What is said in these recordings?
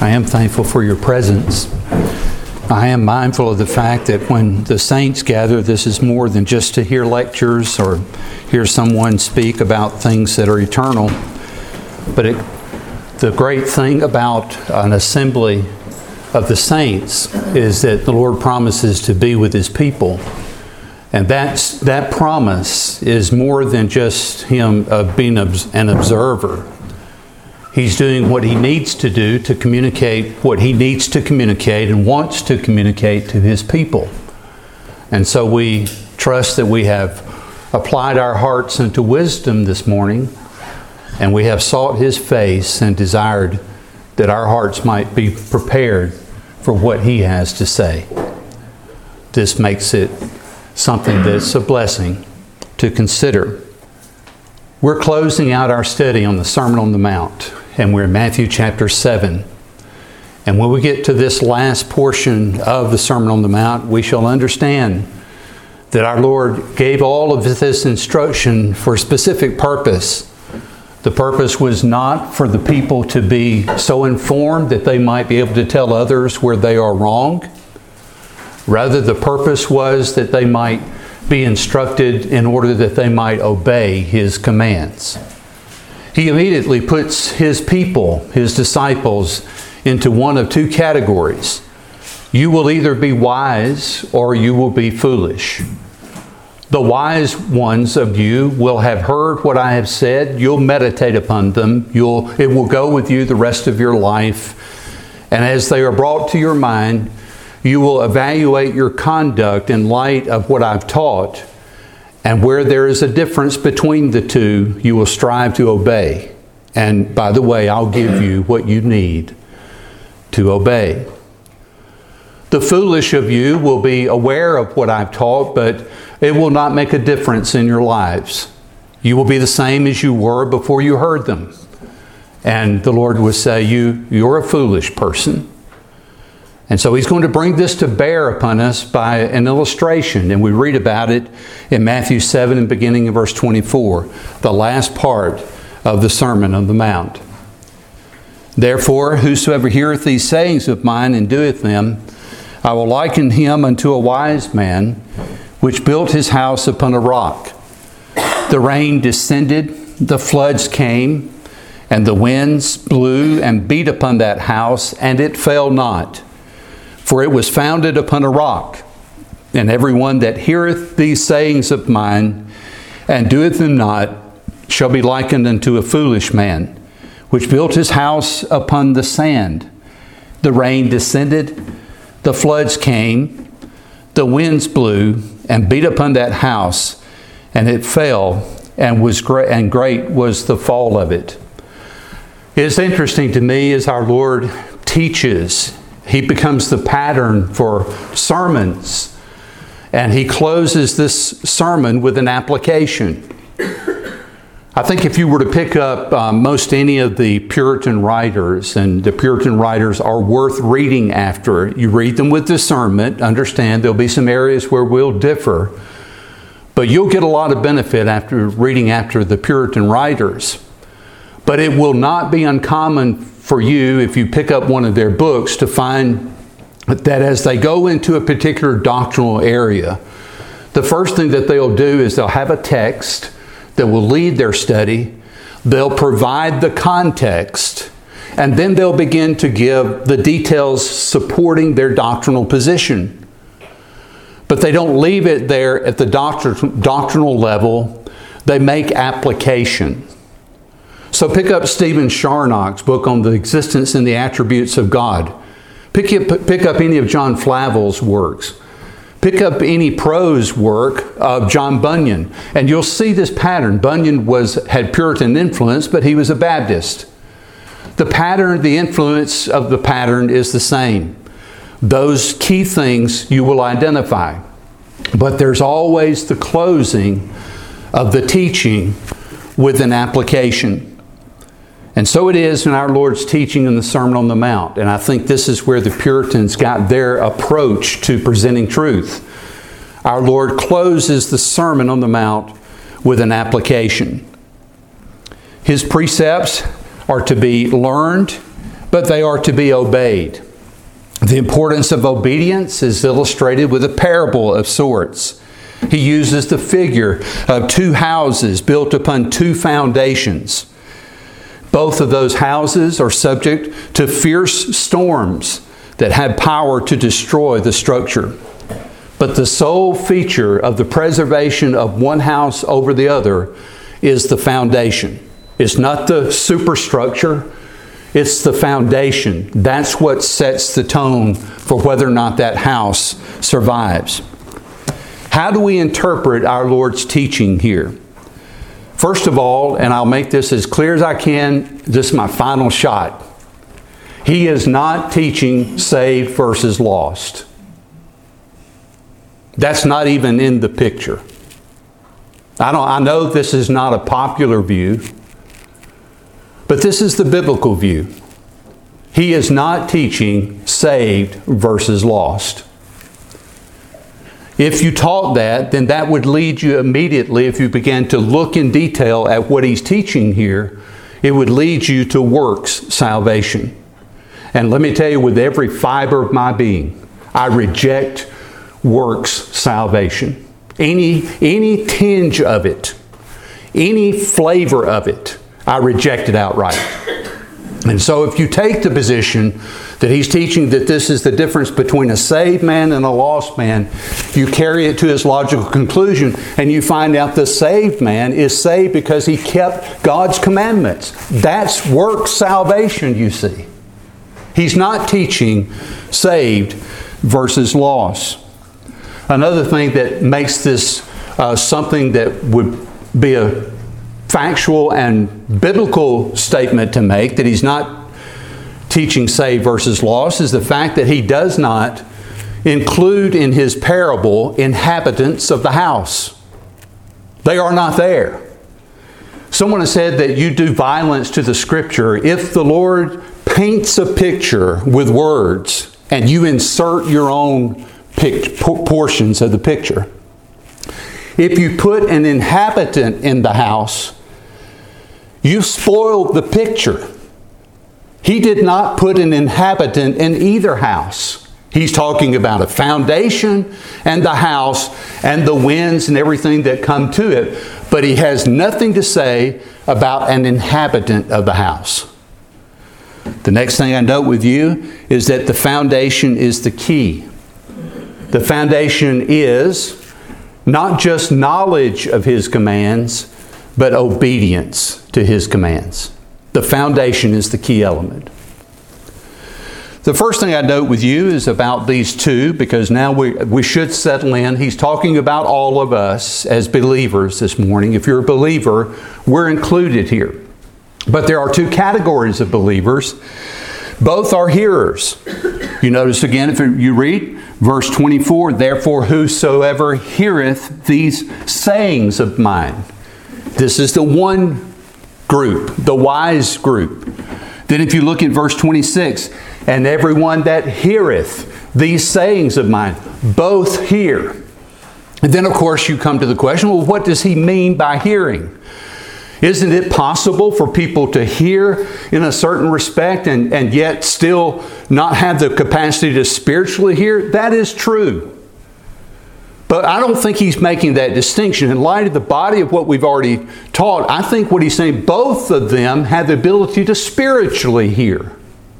I am thankful for your presence. I am mindful of the fact that when the saints gather, this is more than just to hear lectures or hear someone speak about things that are eternal. But the great thing about an assembly of the saints is that the Lord promises to be with His people. And that promise is more than just Him being an observer. He's doing what He needs to do to communicate what He needs to communicate and wants to communicate to His people. And so we trust that we have applied our hearts unto wisdom this morning, and we have sought His face and desired that our hearts might be prepared for what He has to say. This makes it something that's a blessing to consider. We're closing out our study on the Sermon on the Mount, and we're in Matthew chapter 7. And when we get to this last portion of the Sermon on the Mount, we shall understand that our Lord gave all of this instruction for a specific purpose. The purpose was not for the people to be so informed that they might be able to tell others where they are wrong. Rather, the purpose was that they might be instructed in order that they might obey His commands. He immediately puts His people, His disciples, into one of two categories. You will either be wise or you will be foolish. The wise ones of you will have heard what I have said. You'll meditate upon them. It will go with you the rest of your life. And as they are brought to your mind, you will evaluate your conduct in light of what I've taught. And where there is a difference between the two, you will strive to obey. And by the way, I'll give you what you need to obey. The foolish of you will be aware of what I've taught, but it will not make a difference in your lives. You will be the same as you were before you heard them. And the Lord will say, you're a foolish person. And so He's going to bring this to bear upon us by an illustration. And we read about it in Matthew 7 and beginning in verse 24, the last part of the Sermon on the Mount. Therefore, whosoever heareth these sayings of mine and doeth them, I will liken him unto a wise man, which built his house upon a rock. The rain descended, the floods came, and the winds blew and beat upon that house, and it fell not. For it was founded upon a rock. And every one that heareth these sayings of mine, and doeth them not, shall be likened unto a foolish man, which built his house upon the sand. The rain descended, the floods came, the winds blew, and beat upon that house, and it fell, and great was the fall of it. It is interesting to me as our Lord teaches. He becomes the pattern for sermons. And He closes this sermon with an application. I think if you were to pick up most any of the Puritan writers, and the Puritan writers are worth reading after, you read them with discernment, understand there'll be some areas where we'll differ, but you'll get a lot of benefit after reading after the Puritan writers. But it will not be uncommon for you, if you pick up one of their books, to find that as they go into a particular doctrinal area, the first thing that they'll do is they'll have a text that will lead their study. They'll provide the context, and then they'll begin to give the details supporting their doctrinal position. But they don't leave it there at the doctrinal level. They make application. So pick up Stephen Charnock's book on the existence and the attributes of God. Pick up any of John Flavel's works. Pick up any prose work of John Bunyan, and you'll see this pattern. Bunyan had Puritan influence, but he was a Baptist. The pattern, the influence of the pattern is the same. Those key things you will identify. But there's always the closing of the teaching with an application. And so it is in our Lord's teaching in the Sermon on the Mount. And I think this is where the Puritans got their approach to presenting truth. Our Lord closes the Sermon on the Mount with an application. His precepts are to be learned but they are to be obeyed. The importance of obedience is illustrated with a parable of sorts. He uses the figure of two houses built upon two foundations. Both of those houses are subject to fierce storms that have power to destroy the structure. But the sole feature of the preservation of one house over the other is the foundation. It's not the superstructure, it's the foundation. That's what sets the tone for whether or not that house survives. How do we interpret our Lord's teaching here? First of all, and I'll make this as clear as I can, this is my final shot. He is not teaching saved versus lost. That's not even in the picture. I know this is not a popular view, but this is the biblical view. He is not teaching saved versus lost. If you taught that, then that would lead you immediately, if you began to look in detail at what he's teaching here, it would lead you to works salvation. And let me tell you, with every fiber of my being, I reject works salvation. Any tinge of it, any flavor of it, I reject it outright. And so if you take the position that he's teaching that this is the difference between a saved man and a lost man, you carry it to his logical conclusion and you find out the saved man is saved because he kept God's commandments. That's works salvation, you see. He's not teaching saved versus lost. Another thing that makes this something that would be a factual and biblical statement to make, that he's not teaching saved versus lost, is the fact that he does not include in his parable inhabitants of the house. They are not there. Someone has said that you do violence to the Scripture if the Lord paints a picture with words and you insert your own portions of the picture. If you put an inhabitant in the house, you spoiled the picture. He did not put an inhabitant in either house. He's talking about a foundation and the house and the winds and everything that come to it, but he has nothing to say about an inhabitant of the house. The next thing I note with you is that the foundation is the key. The foundation is not just knowledge of his commands, but obedience to his commands. The foundation is the key element. The first thing I note with you is about these two, because now we should settle in. He's talking about all of us as believers this morning. If you're a believer, we're included here. But there are two categories of believers. Both are hearers. You notice again, if you read verse 24, therefore whosoever heareth these sayings of mine. This is the one group, the wise group. Then if you look at verse 26, and everyone that heareth these sayings of mine, both hear. And then of course you come to the question, well, what does he mean by hearing? Isn't it possible for people to hear in a certain respect and yet still not have the capacity to spiritually hear? That is true. But I don't think he's making that distinction. In light of the body of what we've already taught, I think what he's saying, both of them have the ability to spiritually hear.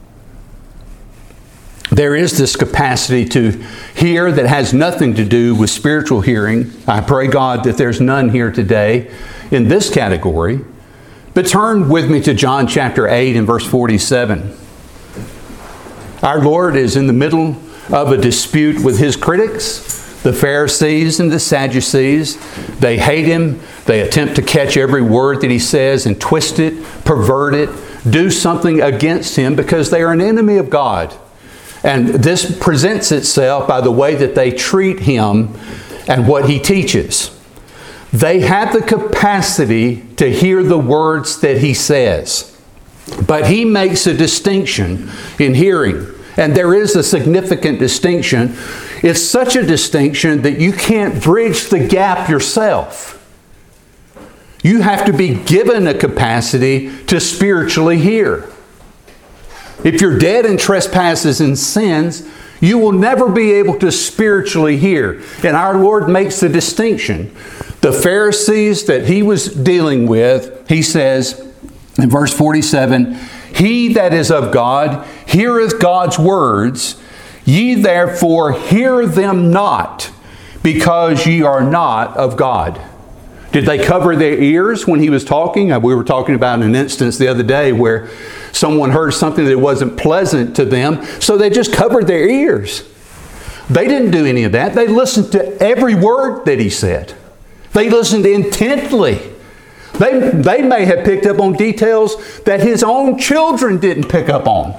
There is this capacity to hear that has nothing to do with spiritual hearing. I pray God that there's none here today in this category. But turn with me to John chapter 8 and verse 47. Our Lord is in the middle of a dispute with his critics, the Pharisees and the Sadducees. They hate him. They attempt to catch every word that he says and twist it, pervert it, do something against him because they are an enemy of God. And this presents itself by the way that they treat him and what he teaches. They have the capacity to hear the words that he says. But he makes a distinction in hearing. And there is a significant distinction. It's such a distinction that you can't bridge the gap yourself. You have to be given a capacity to spiritually hear. If you're dead in trespasses and sins, you will never be able to spiritually hear. And our Lord makes the distinction. The Pharisees that he was dealing with, he says in verse 47, "He that is of God heareth God's words. Ye therefore hear them not, because ye are not of God." Did they cover their ears when he was talking? We were talking about an instance the other day where someone heard something that wasn't pleasant to them, so they just covered their ears. They didn't do any of that. They listened to every word that he said. They listened intently. They may have picked up on details that his own children didn't pick up on.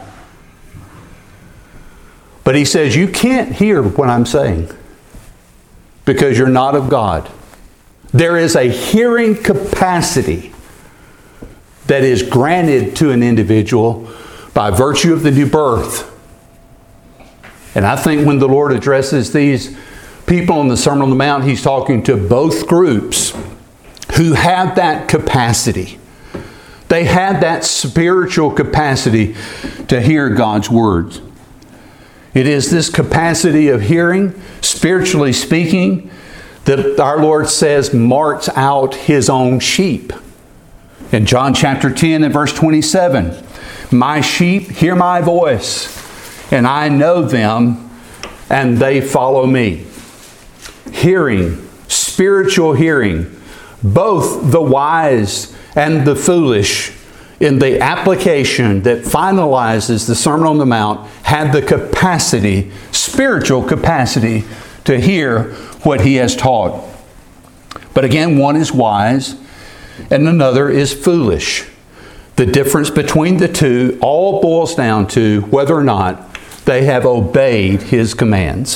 But he says, you can't hear what I'm saying because you're not of God. There is a hearing capacity that is granted to an individual by virtue of the new birth. And I think when the Lord addresses these people on the Sermon on the Mount, he's talking to both groups who have that capacity. They have that spiritual capacity to hear God's words. It is this capacity of hearing, spiritually speaking, that our Lord says marks out his own sheep. In John chapter 10 and verse 27, "My sheep hear my voice, and I know them, and they follow me." Hearing, spiritual hearing, both the wise and the foolish, in the application that finalizes the Sermon on the Mount, have the capacity, spiritual capacity, to hear what he has taught. But again, one is wise and another is foolish. The difference between the two all boils down to whether or not they have obeyed his commands.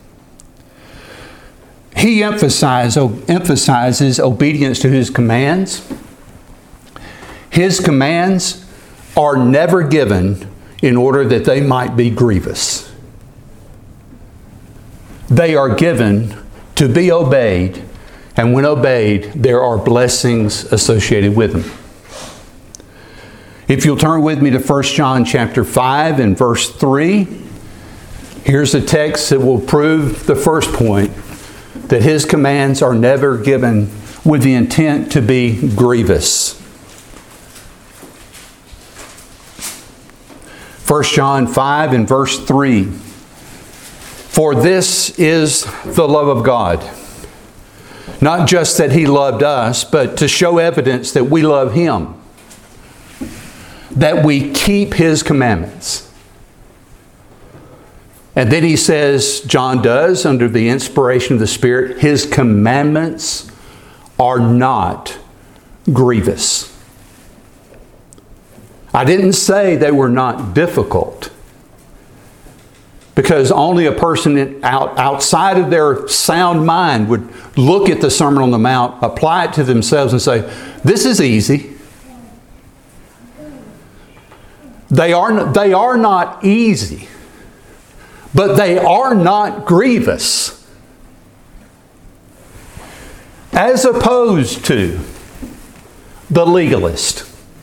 He emphasizes obedience to his commands. His commands are never given in order that they might be grievous. They are given to be obeyed, and when obeyed, there are blessings associated with them. If you'll turn with me to 1 John chapter 5 and verse 3, here's a text that will prove the first point, that his commands are never given with the intent to be grievous. 1 John 5 and verse 3. "For this is the love of God, not just that he loved us, but to show evidence that we love him, that we keep his commandments." And then he says, John does, under the inspiration of the Spirit, his commandments are not grievous. I didn't say they were not difficult, because only a person outside of their sound mind would look at the Sermon on the Mount, apply it to themselves and say, this is easy. They are not easy, but they are not grievous. As opposed to the legalist.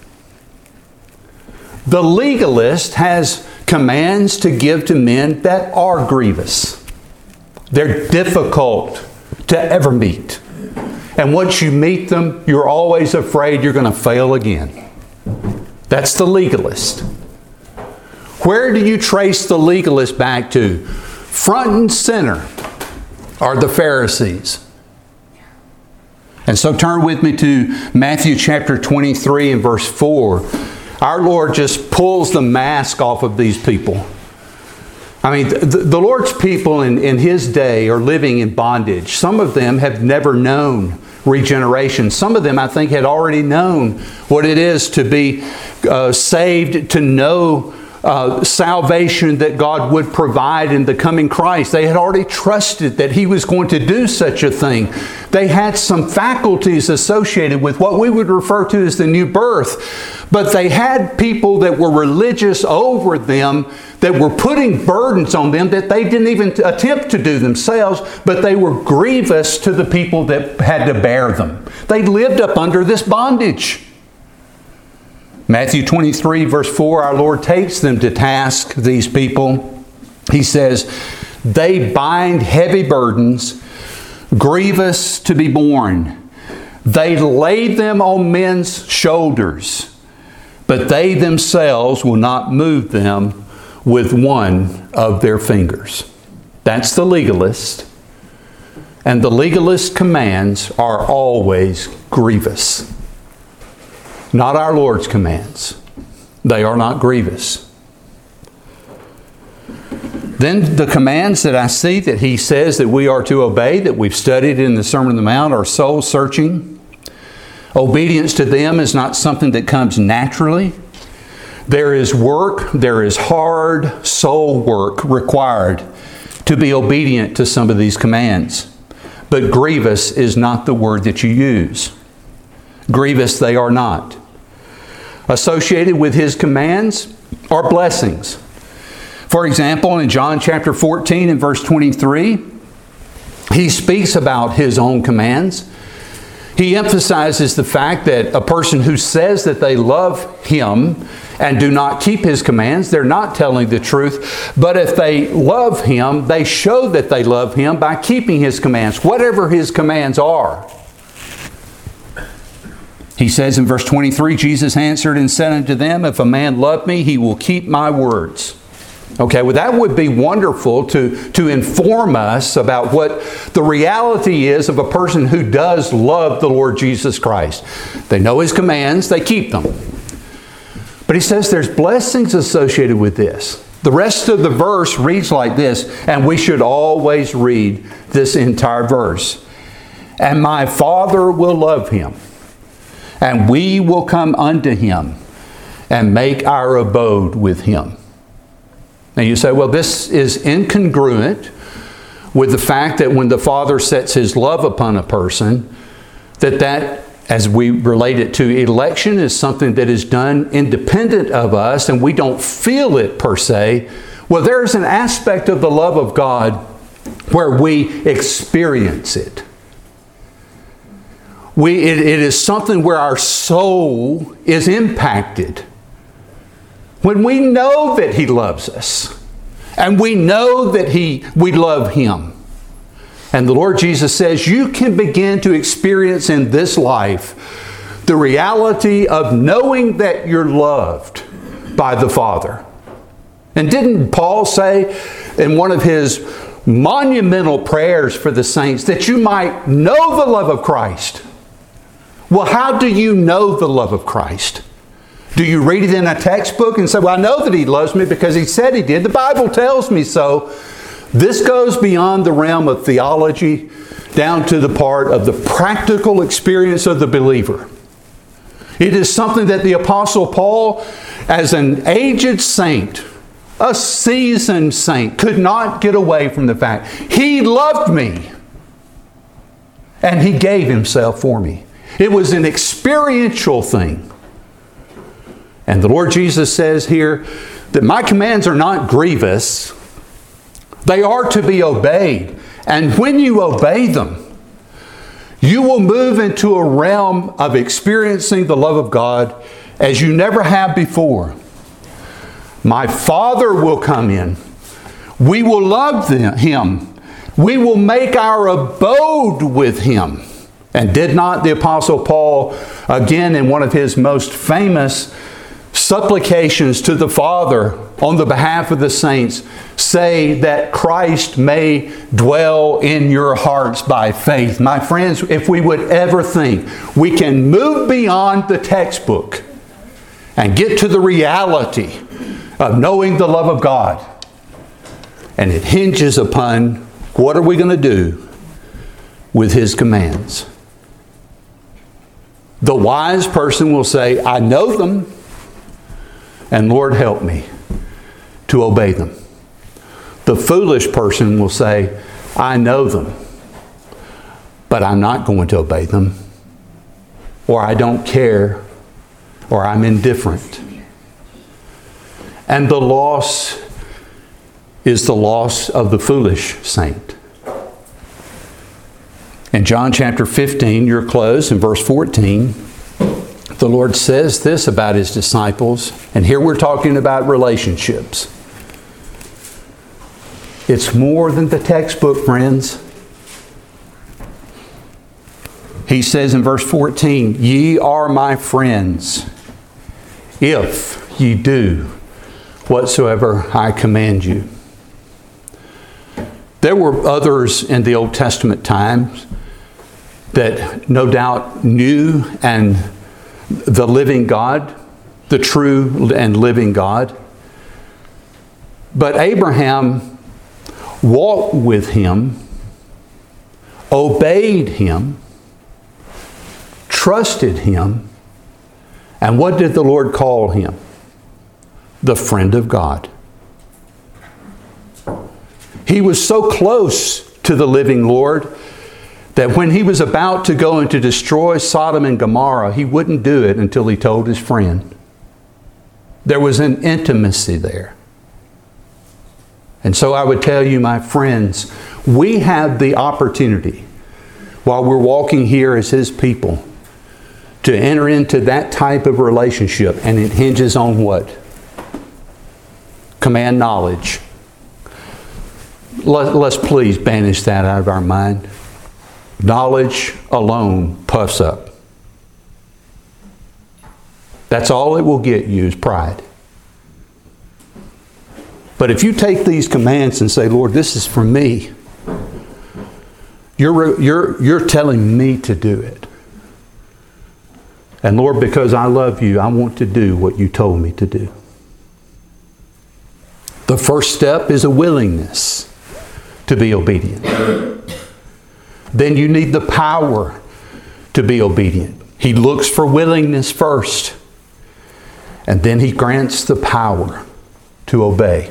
The legalist has commands to give to men that are grievous. They're difficult to ever meet. And once you meet them, you're always afraid you're going to fail again. That's the legalist. Where do you trace the legalist back to? Front and center are the Pharisees. And so turn with me to Matthew chapter 23 and verse 4. Our Lord just pulls the mask off of these people. I mean, the Lord's people in his day are living in bondage. Some of them have never known regeneration. Some of them, I think, had already known what it is to be saved, to know salvation that God would provide in the coming Christ. They had already trusted that he was going to do such a thing. They had some faculties associated with what we would refer to as the new birth. But they had people that were religious over them, that were putting burdens on them that they didn't even attempt to do themselves, but they were grievous to the people that had to bear them. They lived up under this bondage. Matthew 23, verse 4, our Lord takes them to task, these people. He says, they bind heavy burdens, grievous to be borne. They lay them on men's shoulders, but they themselves will not move them with one of their fingers. That's the legalist. And the legalist commands are always grievous. Not our Lord's commands. They are not grievous. Then the commands that I see that He says that we are to obey, that we've studied in the Sermon on the Mount, are soul searching. Obedience to them is not something that comes naturally. There is work, there is hard soul work required to be obedient to some of these commands. But grievous is not the word that you use. Grievous they are not. Associated with His commands are blessings. For example, in John chapter 14 and verse 23, He speaks about His own commands. He emphasizes the fact that a person who says that they love Him and do not keep His commands, they're not telling the truth. But if they love Him, they show that they love Him by keeping His commands, whatever His commands are. He says in verse 23, Jesus answered and said unto them, if a man love me, he will keep my words. Okay, well that would be wonderful to inform us about what the reality is of a person who does love the Lord Jesus Christ. They know His commands, they keep them. But He says there's blessings associated with this. The rest of the verse reads like this, and we should always read this entire verse. And my Father will love him, and we will come unto him and make our abode with him. Now you say, well, this is incongruent with the fact that when the Father sets His love upon a person, that as we relate it to election, is something that is done independent of us and we don't feel it per se. Well, there's an aspect of the love of God where we experience it. It is something where our soul is impacted. When we know that He loves us and we know that we love Him. And the Lord Jesus says you can begin to experience in this life the reality of knowing that you're loved by the Father. And didn't Paul say in one of his monumental prayers for the saints that you might know the love of Christ? Well, how do you know the love of Christ? Do you read it in a textbook and say, well, I know that He loves me because He said He did. The Bible tells me so. This goes beyond the realm of theology down to the part of the practical experience of the believer. It is something that the Apostle Paul, as an aged saint, a seasoned saint, could not get away from the fact. He loved me and He gave Himself for me. It was an experiential thing. And the Lord Jesus says here that my commands are not grievous. They are to be obeyed. And when you obey them, you will move into a realm of experiencing the love of God as you never have before. My Father will come in. We will love Him. We will make our abode with Him. And did not the Apostle Paul, again in one of his most famous supplications to the Father on the behalf of the saints, say that Christ may dwell in your hearts by faith? My friends, if we would ever think we can move beyond the textbook and get to the reality of knowing the love of God, and it hinges upon what are we going to do with His commands. The wise person will say, I know them, and Lord, help me to obey them. The foolish person will say, I know them, but I'm not going to obey them, or I don't care, or I'm indifferent. And the loss is the loss of the foolish saint. In John chapter 15, you're close, in verse 14, The Lord says this about His disciples, and here we're talking about relationships. It's more than the textbook, friends. He says in verse 14, "Ye are my friends, if ye do whatsoever I command you." There were others in the Old Testament times that no doubt knew and the living God, the true and living God. But Abraham walked with Him, obeyed Him, trusted Him, and what did the Lord call him? The friend of God. He was so close to the living Lord that when He was about to go and to destroy Sodom and Gomorrah, He wouldn't do it until He told His friend. There was an intimacy there. And so I would tell you, my friends, we have the opportunity, while we're walking here as His people, to enter into that type of relationship. And it hinges on what? Command knowledge. Let's please banish that out of our mind. Knowledge alone puffs up. That's all it will get you, is pride. But if you take these commands and say, Lord, this is for me, you're telling me to do it. And Lord, because I love you, I want to do what you told me to do. The first step is a willingness to be obedient. Then you need the power to be obedient. He looks for willingness first, and then He grants the power to obey.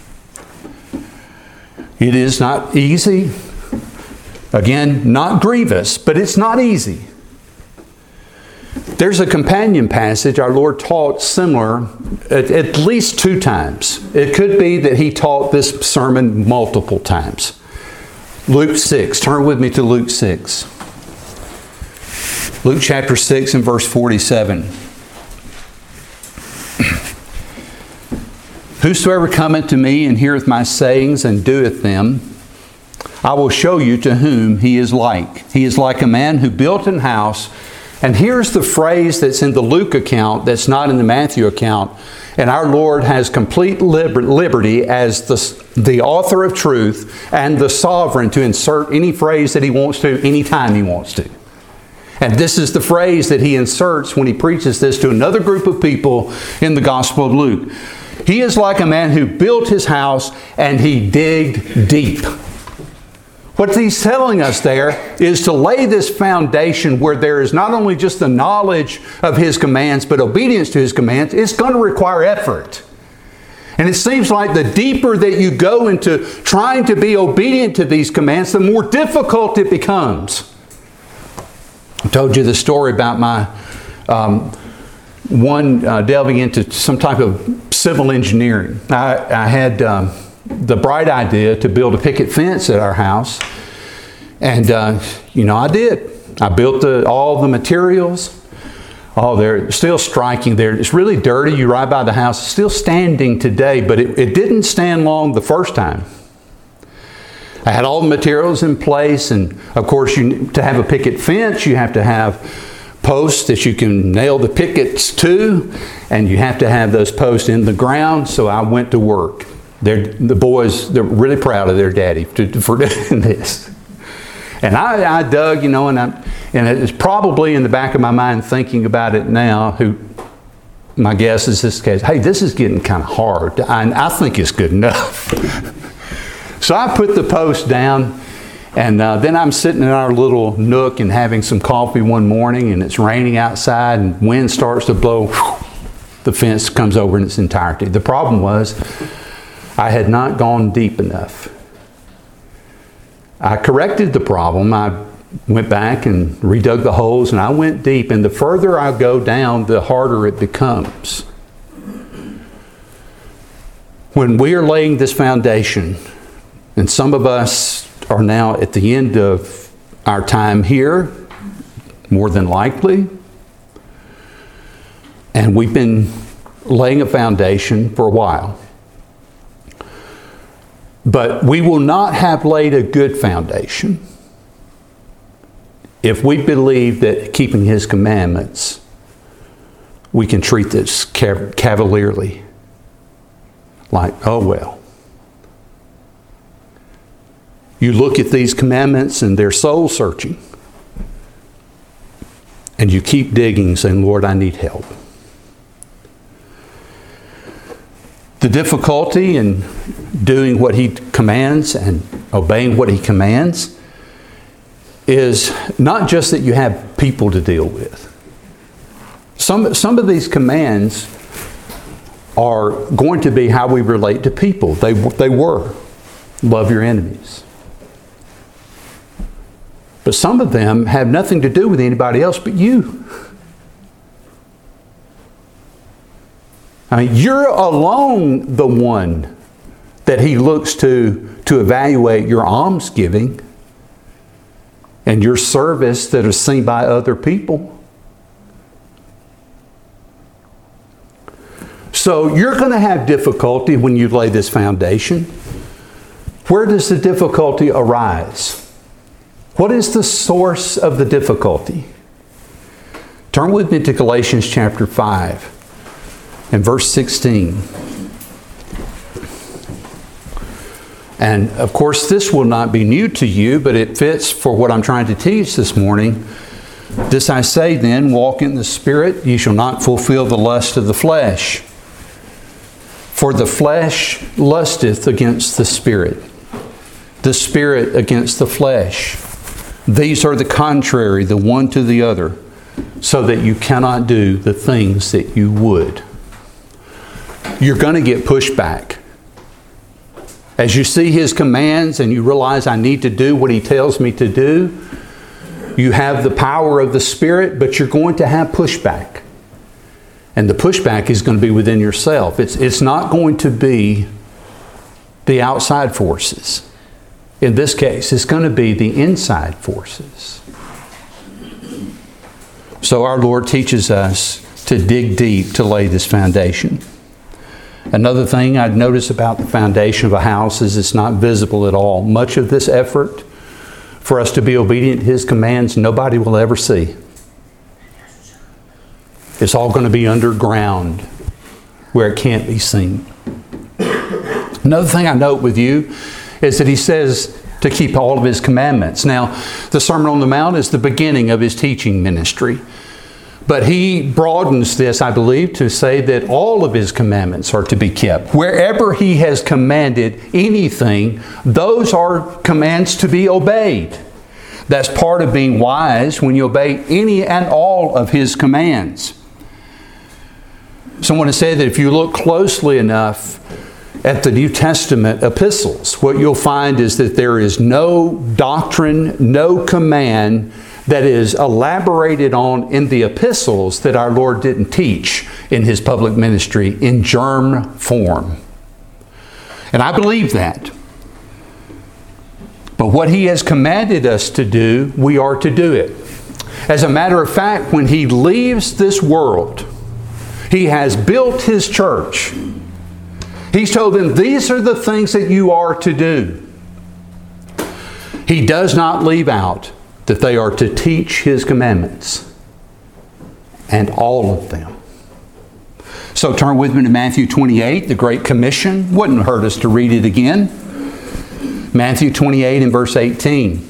It is not easy. Again, not grievous, but it's not easy. There's a companion passage our Lord taught similar at least 2 times. It could be that He taught this sermon multiple times. Luke 6. Turn with me to Luke 6. Luke chapter 6 and verse 47. "Whosoever cometh to me and heareth my sayings and doeth them, I will show you to whom he is like. He is like a man who built an house." And here's the phrase that's in the Luke account that's not in the Matthew account. And our Lord has complete liberty as the author of truth and the sovereign to insert any phrase that He wants to, anytime He wants to. And this is the phrase that He inserts when He preaches this to another group of people in the Gospel of Luke. He is like a man who built his house and he digged deep. What He's telling us there is to lay this foundation where there is not only just the knowledge of His commands, but obedience to His commands. It's going to require effort. And it seems like the deeper that you go into trying to be obedient to these commands, the more difficult it becomes. I told you the story about my delving into some type of civil engineering. I had the bright idea to build a picket fence at our house. And, I did. I built all the materials. Oh, they're still striking there. It's really dirty. You ride by the house. It's still standing today, but it didn't stand long the first time. I had all the materials in place. And, of course, to have a picket fence, you have to have posts that you can nail the pickets to. And you have to have those posts in the ground. So I went to work. The boys, they're really proud of their daddy for doing this. And I dug, and it's probably in the back of my mind thinking about it now, my guess is this case, hey, this is getting kind of hard. I think it's good enough. So I put the post down, and then I'm sitting in our little nook and having some coffee one morning, and it's raining outside, and wind starts to blow. The fence comes over in its entirety. The problem was, I had not gone deep enough. I corrected the problem. I went back and redug the holes, and I went deep. And the further I go down, the harder it becomes. When we are laying this foundation, and some of us are now at the end of our time here, more than likely, And we've been laying a foundation for a while. But we will not have laid a good foundation if we believe that keeping His commandments, we can treat this cavalierly. Like, oh well. You look at these commandments and they're soul searching. And you keep digging, saying, Lord, I need help. The difficulty in doing what He commands and obeying what He commands is not just that you have people to deal with. Some of these commands are going to be how we relate to people. They were. Love your enemies. But some of them have nothing to do with anybody else but you. I mean, you're alone the one that He looks to evaluate your almsgiving and your service that is seen by other people. So you're going to have difficulty when you lay this foundation. Where does the difficulty arise? What is the source of the difficulty? Turn with me to Galatians chapter 5 and verse 16. And of course, this will not be new to you, but it fits for what I'm trying to teach this morning. This I say then, walk in the Spirit, ye shall not fulfill the lust of the flesh. For the flesh lusteth against the Spirit against the flesh. These are the contrary, the one to the other, so that you cannot do the things that you would. You're going to get pushback. As you see His commands and you realize I need to do what He tells me to do, you have the power of the Spirit, but you're going to have pushback. And the pushback is going to be within yourself. It's not going to be the outside forces. In this case, it's going to be the inside forces. So our Lord teaches us to dig deep to lay this foundation. Another thing I'd notice about the foundation of a house is it's not visible at all. Much of this effort for us to be obedient to His commands, nobody will ever see. It's all going to be underground where it can't be seen. Another thing I note with you is that He says to keep all of His commandments. Now, the Sermon on the Mount is the beginning of His teaching ministry. But He broadens this, I believe, to say that all of His commandments are to be kept. Wherever He has commanded anything, those are commands to be obeyed. That's part of being wise, when you obey any and all of His commands. Someone has said that if you look closely enough at the New Testament epistles, what you'll find is that there is no doctrine, no command that is elaborated on in the epistles that our Lord didn't teach in His public ministry in germ form. And I believe that. But what He has commanded us to do, we are to do it. As a matter of fact, when He leaves this world, He has built His church. He's told them, these are the things that you are to do. He does not leave out that they are to teach His commandments. And all of them. So turn with me to Matthew 28, the Great Commission. Wouldn't hurt us to read it again. Matthew 28 and verse 18.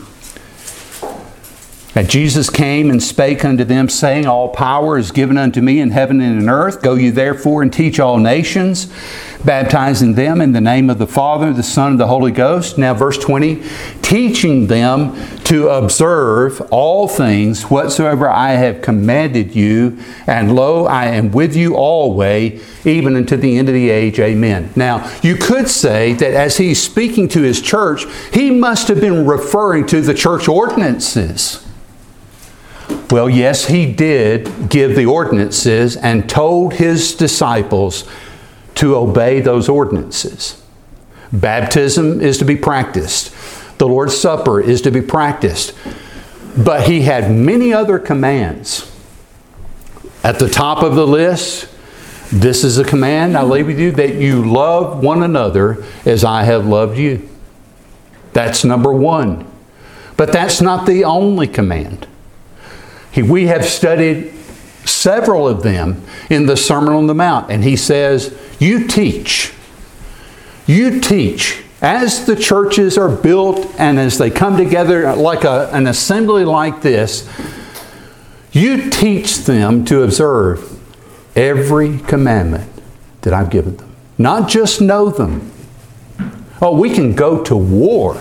And Jesus came and spake unto them, saying, all power is given unto me in heaven and in earth. Go you therefore and teach all nations, baptizing them in the name of the Father, the Son, and the Holy Ghost. Now verse 20, teaching them to observe all things whatsoever I have commanded you. And lo, I am with you always, even unto the end of the age. Amen. Now, you could say that as He's speaking to His church, He must have been referring to the church ordinances. Well, yes, He did give the ordinances and told His disciples to obey those ordinances. Baptism is to be practiced. The Lord's Supper is to be practiced. But He had many other commands At the top of the list, this is a command I leave with you, that you love one another as I have loved you. That's number one. But that's not the only command. We have studied several of them in the Sermon on the Mount. And he says, you teach. You teach. As the churches are built and as they come together like an assembly like this, you teach them to observe every commandment that I've given them. Not just know them. Oh, we can go to war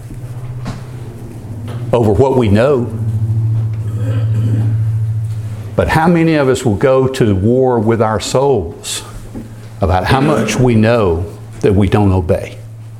over what we know. But how many of us will go to war with our souls about how much we know that we don't obey?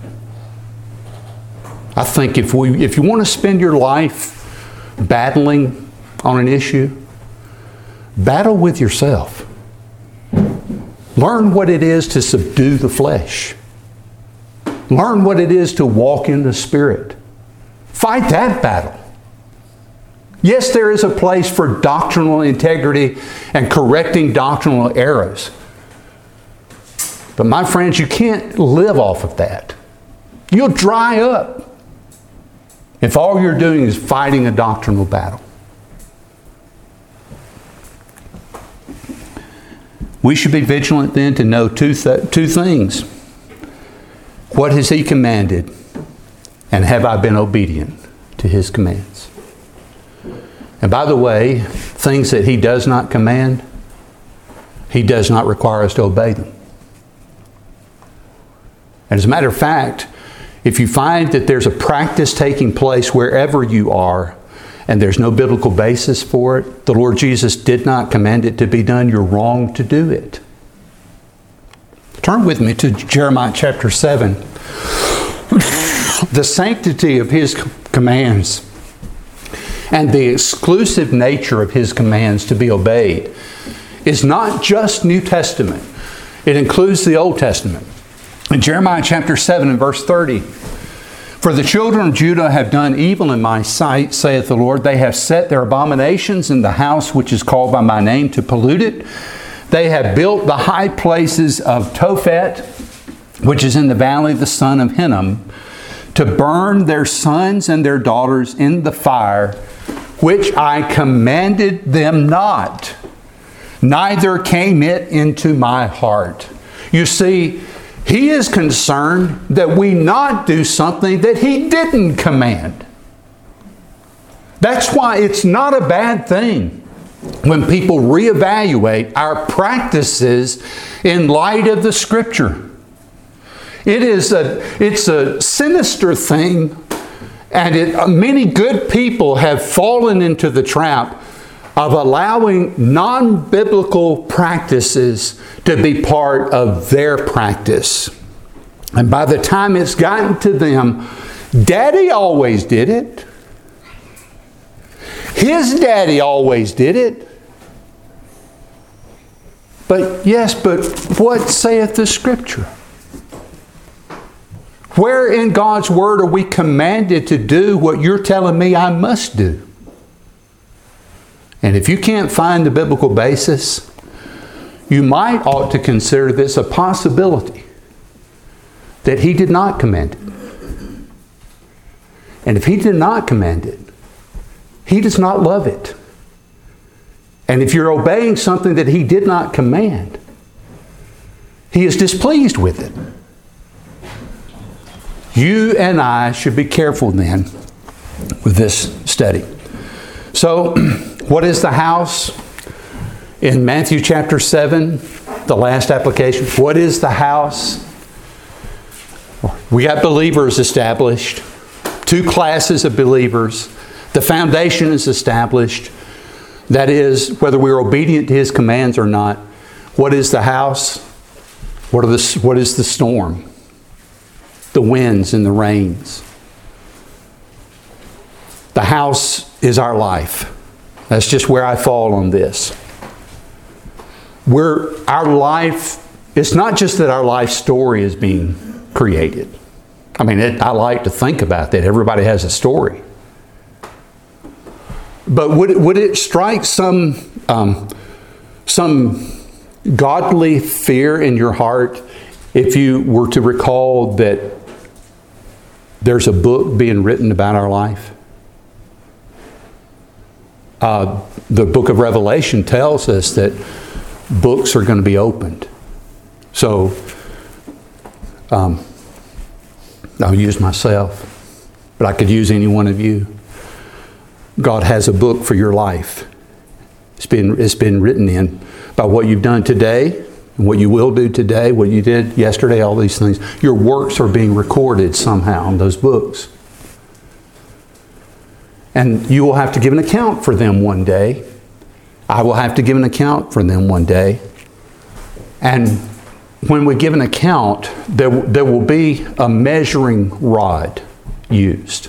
I think if you want to spend your life battling on an issue, battle with yourself. Learn what it is to subdue the flesh. Learn what it is to walk in the Spirit. Fight that battle. Yes, there is a place for doctrinal integrity and correcting doctrinal errors. But my friends, you can't live off of that. You'll dry up if all you're doing is fighting a doctrinal battle. We should be vigilant then to know two things. What has He commanded? And have I been obedient to His commands? And by the way, things that He does not command, He does not require us to obey them. And as a matter of fact, if you find that there's a practice taking place wherever you are, and there's no biblical basis for it, the Lord Jesus did not command it to be done, you're wrong to do it. Turn with me to Jeremiah chapter 7. The sanctity of His commands and the exclusive nature of His commands to be obeyed is not just New Testament. It includes the Old Testament. In Jeremiah chapter 7 and verse 30, for the children of Judah have done evil in my sight, saith the Lord. They have set their abominations in the house which is called by my name to pollute it. They have built the high places of Tophet, which is in the valley of the son of Hinnom, to burn their sons and their daughters in the fire, which I commanded them not, neither came it into my heart. You see, He is concerned that we not do something that He didn't command. That's why it's not a bad thing when people reevaluate our practices in light of the Scripture. It's a sinister thing, and many good people have fallen into the trap of allowing non-biblical practices to be part of their practice. And by the time it's gotten to them, Daddy always did it. His daddy always did it. But what saith the Scripture? Where in God's Word are we commanded to do what you're telling me I must do? And if you can't find the biblical basis, you might ought to consider this a possibility that He did not command it. And if He did not command it, He does not love it. And if you're obeying something that He did not command, He is displeased with it. You and I should be careful then with this study. So, what is the house? In Matthew chapter 7, the last application, what is the house? We got believers established, two classes of believers. The foundation is established. That is, whether we're obedient to His commands or not. What is the house? What is the storm? The winds and the rains. The house is our life. That's just where I fall on this. Our life, it's not just that our life story is being created. I mean, I like to think about that. Everybody has a story. But would it strike some some godly fear in your heart if you were to recall that there's a book being written about our life? The book of Revelation tells us that books are going to be opened. So, I'll use myself, but I could use any one of you. God has a book for your life. It's been written in by what you've done today, and what you will do today, what you did yesterday, all these things. Your works are being recorded somehow in those books. And you will have to give an account for them one day. I will have to give an account for them one day. And when we give an account, there will be a measuring rod used.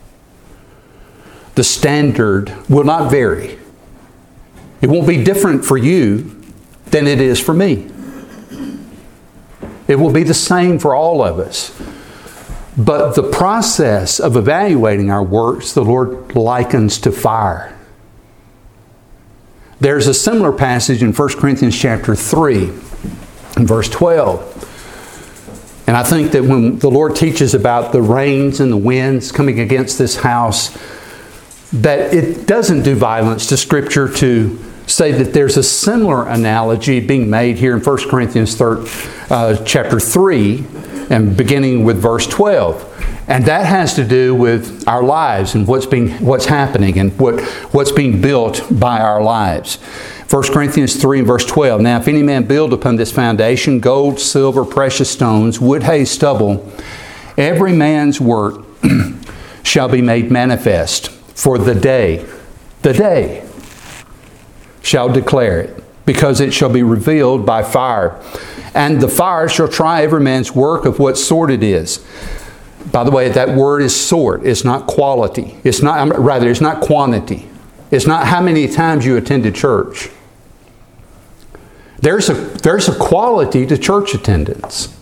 The standard will not vary. It won't be different for you than it is for me. It will be the same for all of us. But the process of evaluating our works, the Lord likens to fire. There's a similar passage in 1 Corinthians chapter 3, in verse 12. And I think that when the Lord teaches about the rains and the winds coming against this house, that it doesn't do violence to Scripture to say that there's a similar analogy being made here in 1 Corinthians chapter 3 and beginning with verse 12. And that has to do with our lives and what's happening and what's being built by our lives. 1 Corinthians 3 and verse 12. Now if any man build upon this foundation, gold, silver, precious stones, wood, hay, stubble, every man's work shall be made manifest, for the day shall declare it, because it shall be revealed by fire. And the fire shall try every man's work of what sort it is. By the way, that word is sort. It's not quality. It's not quantity. It's not how many times you attended church. There's a quality to church attendance.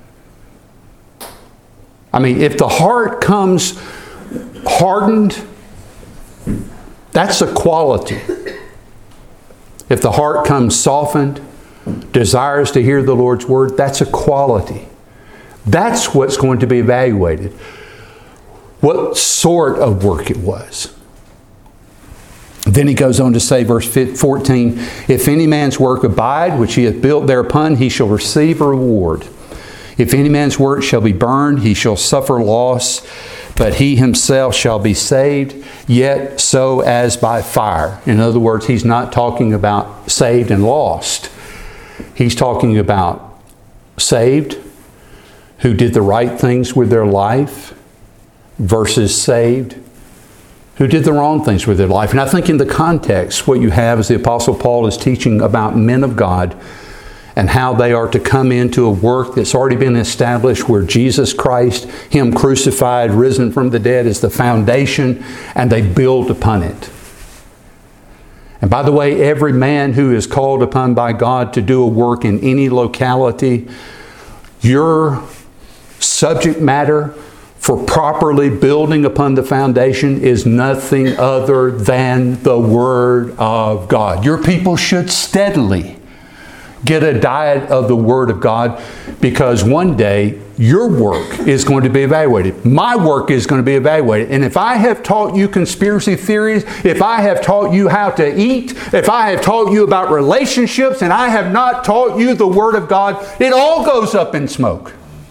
I mean, if the heart comes hardened, that's a quality. If the heart comes softened, desires to hear the Lord's word, that's a quality. That's what's going to be evaluated. What sort of work it was. Then he goes on to say, verse 14, if any man's work abide, which he hath built thereupon, he shall receive a reward. If any man's work shall be burned, he shall suffer loss, but he himself shall be saved, yet so as by fire. In other words, he's not talking about saved and lost. He's talking about saved, who did the right things with their life, versus saved, who did the wrong things with their life. And I think in the context, what you have is the Apostle Paul is teaching about men of God and how they are to come into a work that's already been established, where Jesus Christ, Him crucified, risen from the dead, is the foundation, and they build upon it. And by the way, every man who is called upon by God to do a work in any locality, your subject matter for properly building upon the foundation is nothing other than the Word of God. Your people should steadily get a diet of the Word of God, because one day your work is going to be evaluated. My work is going to be evaluated. And if I have taught you conspiracy theories, if I have taught you how to eat, if I have taught you about relationships, and I have not taught you the Word of God, it all goes up in smoke.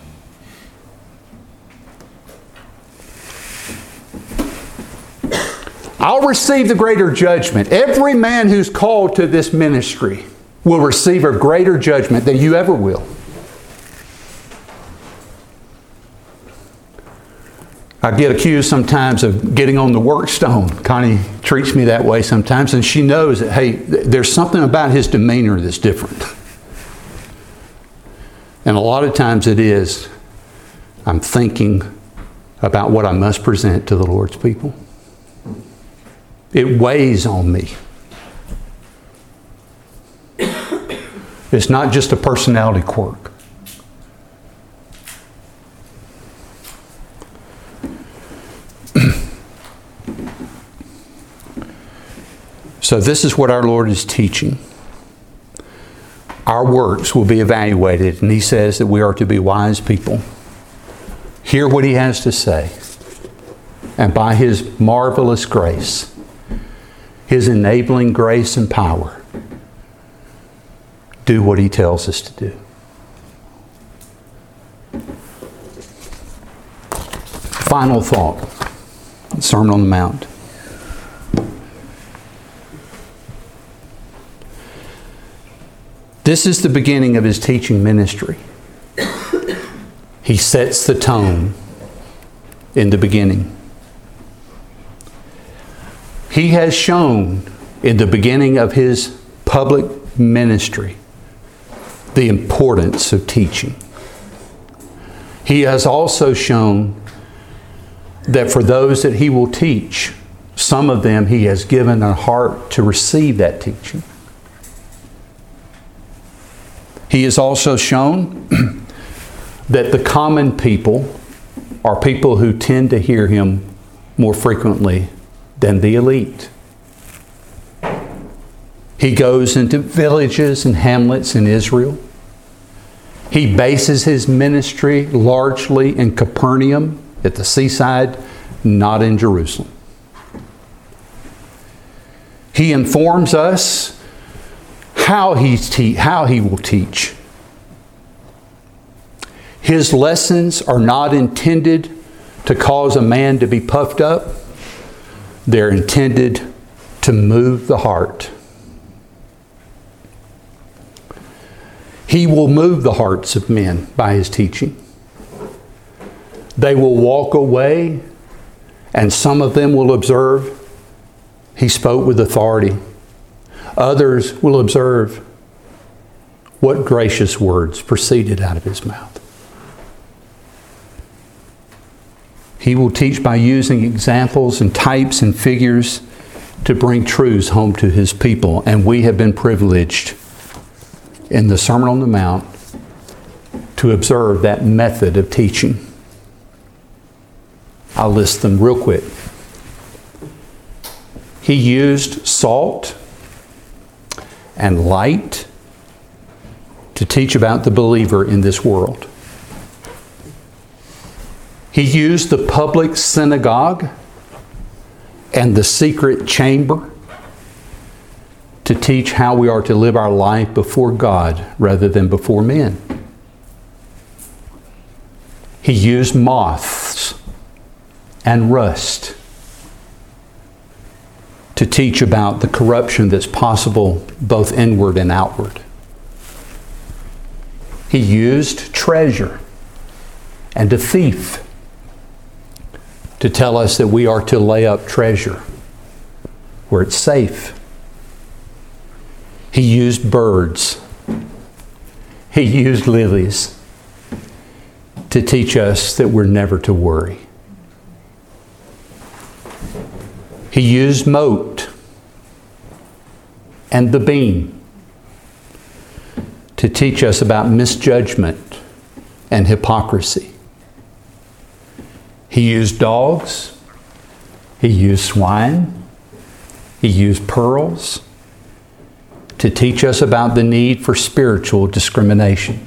I'll receive the greater judgment. Every man who's called to this ministry will receive a greater judgment than you ever will. I get accused sometimes of getting on the work stone. Connie treats me that way sometimes, and she knows that, hey, there's something about his demeanor that's different. And a lot of times it is, I'm thinking about what I must present to the Lord's people. It weighs on me. It's not just a personality quirk. So this is what our Lord is teaching. our works will be evaluated, and he says that we are to be wise people. Hear what he has to say, and by his marvelous grace, his enabling grace and power, do what he tells us to do. Final thought, Sermon on the Mount. This is the beginning of his teaching ministry. He sets the tone in the beginning. He has shown in the beginning of his public ministry the importance of teaching. He has also shown that for those that he will teach, some of them he has given a heart to receive that teaching. He has also shown that the common people are people who tend to hear him more frequently than the elite. He goes into villages and hamlets in Israel. He bases his ministry largely in Capernaum at the seaside, not in Jerusalem. He informs us how he will teach. His lessons are not intended to cause a man to be puffed up. They're intended to move the heart. He will move the hearts of men by his teaching. They will walk away, and some of them will observe he spoke with authority. Others will observe what gracious words proceeded out of his mouth. He will teach by using examples and types and figures to bring truths home to his people. And we have been privileged in the Sermon on the Mount to observe that method of teaching. I'll list them real quick. He used salt and light to teach about the believer in this world. He used the public synagogue and the secret chamber to teach how we are to live our life before God rather than before men. He used moths and rust to teach about the corruption that's possible both inward and outward. He used treasure and a thief to tell us that we are to lay up treasure where it's safe. He used birds. He used lilies to teach us that we're never to worry. He used mote and the beam to teach us about misjudgment and hypocrisy. He used dogs. He used swine. He used pearls to teach us about the need for spiritual discrimination.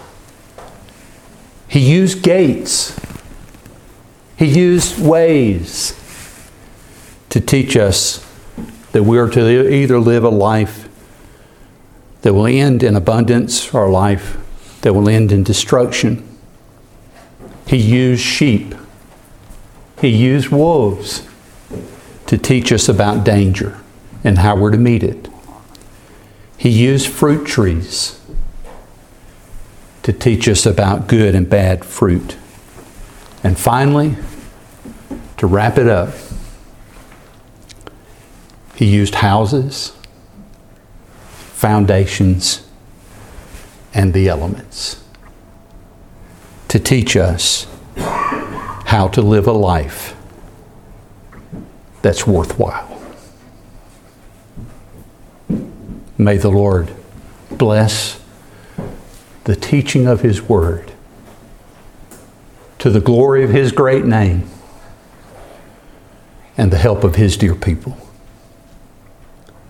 He used gates. He used ways to teach us that we are to either live a life that will end in abundance or a life that will end in destruction. He used sheep. He used wolves to teach us about danger and how we're to meet it. He used fruit trees to teach us about good and bad fruit. And finally, to wrap it up, he used houses, foundations, and the elements to teach us how to live a life that's worthwhile. May the Lord bless the teaching of His Word to the glory of His great name and the help of His dear people.